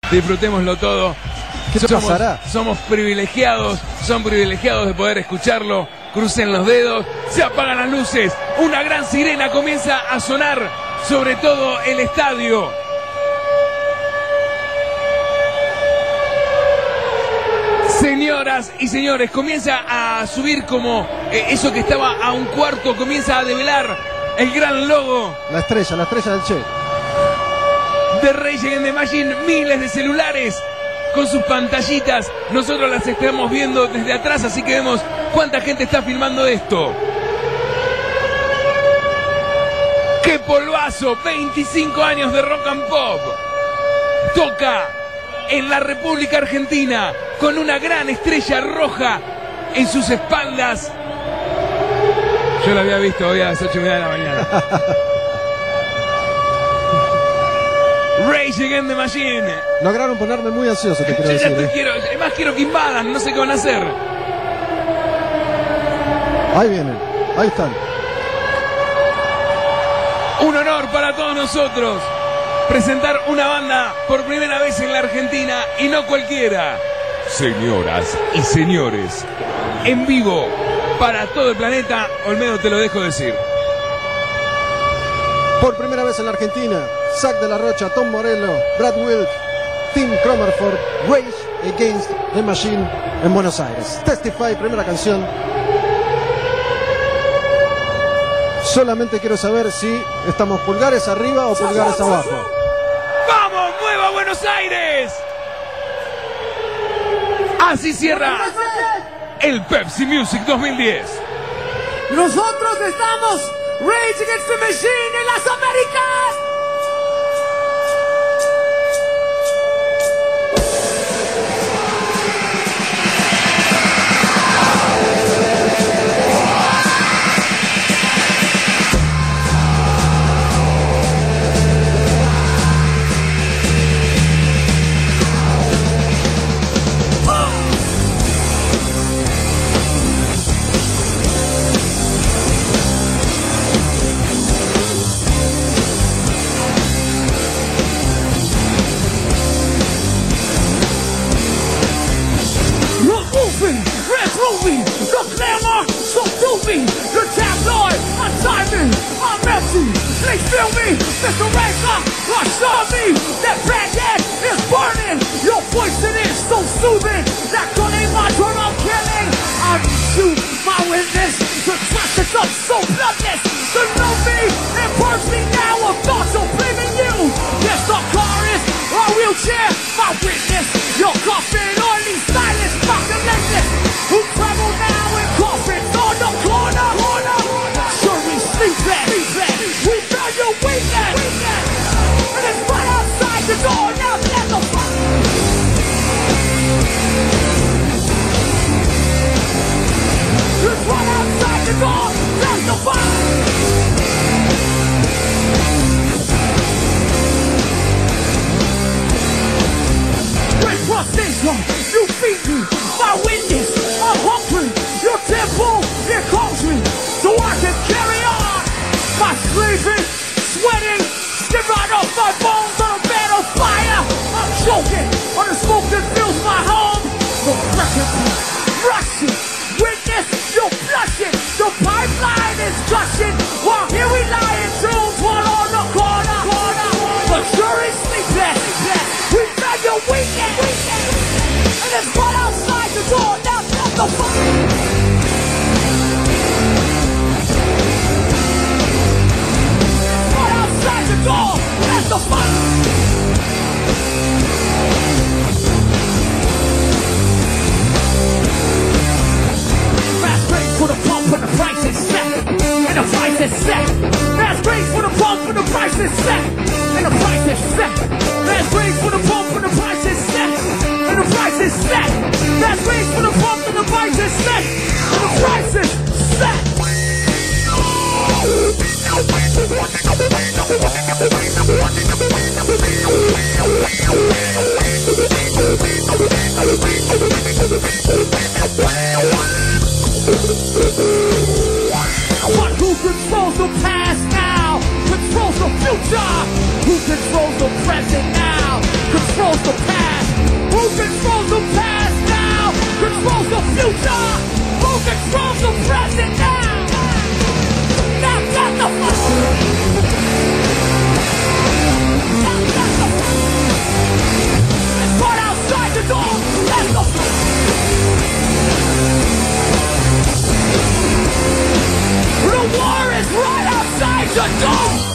disfrutémoslo todo. ¿Qué pasará? Somos privilegiados, son privilegiados de poder escucharlo. Crucen los dedos, se apagan las luces, una gran sirena comienza a sonar sobre todo el estadio. Señoras y señores, comienza a subir como eso que estaba a un cuarto, comienza a develar el gran logo. La estrella del Che. De Rage Against the Machine, miles de celulares con sus pantallitas. Nosotros las estamos viendo desde atrás, así que vemos cuánta gente está filmando esto. ¡Qué polvazo! 25 años de rock and pop. Toca en la República Argentina con una gran estrella roja en sus espaldas. Yo lo había visto hoy a las 8:30 de la mañana. Rage Against the Machine. Lograron ponerme muy ansioso, te quiero decir. Además quiero que invadan, no sé qué van a hacer. Ahí vienen, ahí están. Un honor para todos nosotros presentar una banda por primera vez en la Argentina y no cualquiera. Señoras y señores, en vivo para todo el planeta, Olmedo, te lo dejo decir. Por primera vez en la Argentina, Zack de la Rocha, Tom Morello, Brad Wilk, Tim Cromerford, Rage Against the Machine en Buenos Aires. Testify, primera canción. Solamente quiero saber si estamos pulgares arriba o pulgares abajo. ¡Vamos, Nueva Buenos Aires! Así cierra el Pepsi Music 2010. Nosotros estamos Rage Against the Machine en las Américas. Please feel me, Mr. Razor, assure me that Baghdad is burning. Your voice, it is so soothing. That gun ain't my turn, I'm killing. I shoot my witness. The trash is up so bloodless. To know me, it burns me now. A thought so blaming you. Yes, the car is a wheelchair. My witness, your coffin only silence. Fuck the legless. Who travel now in coffins on the corner. Sure we sleep at. We found your weekend. And it's right outside the door. Now there's the fuck. It's right outside the door. There's the fuck. Great frustration, you beat me. My witness, I'm hungry. Your temple, it calls me. So I can carry on. My sleeping, sweating, skin right off my bones on a bed of fire. I'm choking on the smoke that fills my home. So rushing, witness, you're flushing. The pipeline is gushing. While here we lie in tombs, one on the corner. But sure is sleeping. We found your weekend. And it's right outside the door. Now that's the fuck. Door, that's the fun. Fast race for the pump and the price is set. And the price is set. Fast race for the pump and the price is set. And the price is set. Fast race for the pump and the price is set. And the price is set. Fast race for the pump and the price is set. And the price is set. But who controls the past now? Controls the future? Who controls the present now? Controls the past? the past now controls the future. Who controls the present now? Now get the Let's run outside the door. Let's go. The war is right outside the door.